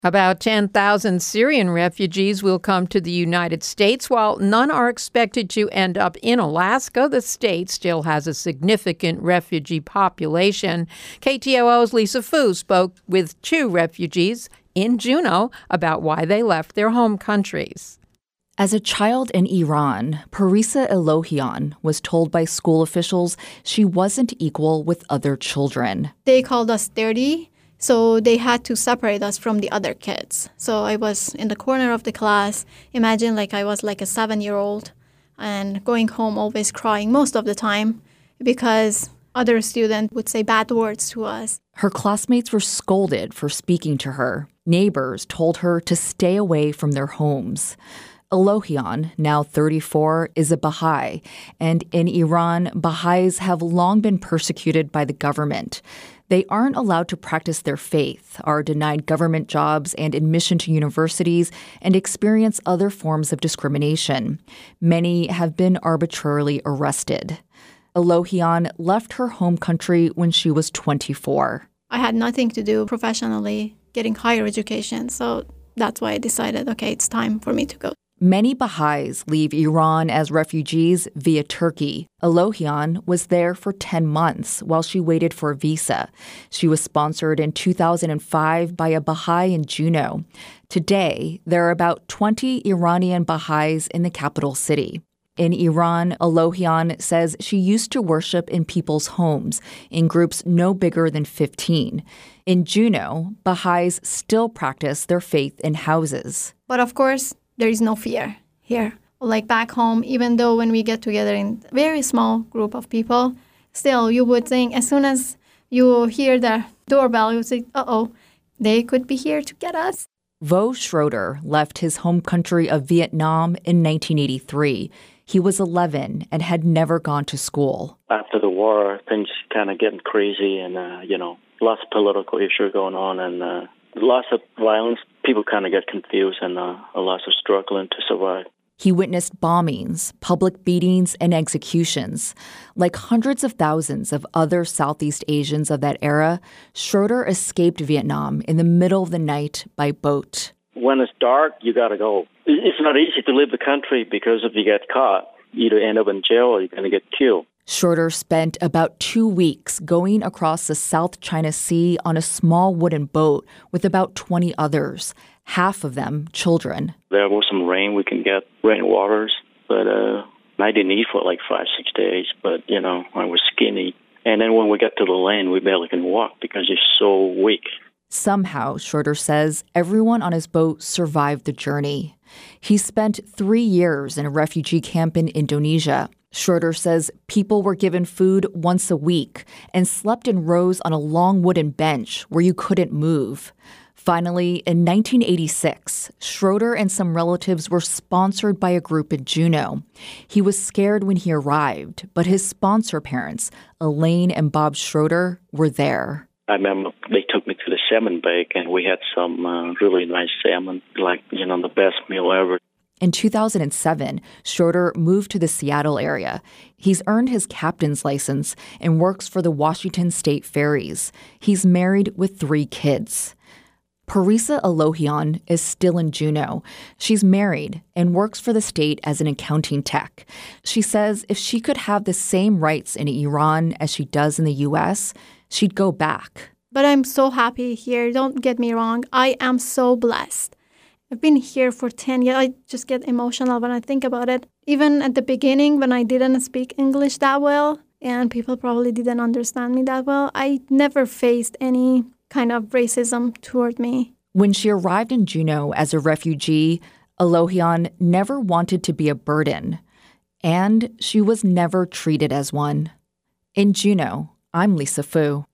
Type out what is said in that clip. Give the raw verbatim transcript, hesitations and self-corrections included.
About ten thousand Syrian refugees will come to the United States. While none are expected to end up in Alaska, the state still has a significant refugee population. K T O O's Lisa Fu spoke with two refugees in Juneau about why they left their home countries. As a child in Iran, Parisa Elohian was told by school officials she wasn't equal with other children. They called us dirty. So they had to separate us from the other kids. So I was in the corner of the class. Imagine like I was like a seven-year-old and going home always crying most of the time because other students would say bad words to us. Her classmates were scolded for speaking to her. Neighbors told her to stay away from their homes. Elohian, now thirty-four, is a Baha'i, and in Iran, Baha'is have long been persecuted by the government. They aren't allowed to practice their faith, are denied government jobs and admission to universities, and experience other forms of discrimination. Many have been arbitrarily arrested. Elohian left her home country when she was twenty-four. I had nothing to do professionally getting higher education, so that's why I decided, okay, it's time for me to go. Many Baha'is leave Iran as refugees via Turkey. Elohian was there for ten months while she waited for a visa. She was sponsored in two thousand five by a Baha'i in Juneau. Today, there are about twenty Iranian Baha'is in the capital city. In Iran, Elohian says she used to worship in people's homes, in groups no bigger than fifteen. In Juneau, Baha'is still practice their faith in houses. But of course, there is no fear here. Like back home, even though when we get together in a very small group of people, still you would think as soon as you hear the doorbell, you would say, uh-oh, they could be here to get us. Vo Schroeder left his home country of Vietnam in nineteen eighty-three. He was eleven and had never gone to school. After the war, things kind of getting crazy and, uh, you know, lots of political issues going on and uh, lots of violence. People kind of get confused and uh, a lot of struggling to survive. He witnessed bombings, public beatings, and executions. Like hundreds of thousands of other Southeast Asians of that era, Schroeder escaped Vietnam in the middle of the night by boat. When it's dark, you got to go. It's not easy to leave the country because if you get caught, you either end up in jail or you're going to get killed. Schroeder spent about two weeks going across the South China Sea on a small wooden boat with about twenty others, half of them children. There was some rain. We can get rainwaters, but uh, I didn't eat for like five, six days. But, you know, I was skinny. And then when we got to the land, we barely can walk because you're so weak. Somehow, Schroeder says, everyone on his boat survived the journey. He spent three years in a refugee camp in Indonesia. Schroeder says people were given food once a week and slept in rows on a long wooden bench where you couldn't move. Finally, in nineteen eighty-six, Schroeder and some relatives were sponsored by a group in Juneau. He was scared when he arrived, but his sponsor parents, Elaine and Bob Schroeder, were there. I remember they took me to the salmon bake, and we had some uh, really nice salmon, like, you know, the best meal ever. In two thousand seven, Schroeder moved to the Seattle area. He's earned his captain's license and works for the Washington State Ferries. He's married with three kids. Parisa Elohian is still in Juneau. She's married and works for the state as an accounting tech. She says if she could have the same rights in Iran as she does in the U S, she'd go back. But I'm so happy here. Don't get me wrong. I am so blessed. I've been here for ten years. I just get emotional when I think about it. Even at the beginning, when I didn't speak English that well, and people probably didn't understand me that well, I never faced any kind of racism toward me. When she arrived in Juneau as a refugee, Elohian never wanted to be a burden, and she was never treated as one. In Juneau, I'm Lisa Fu.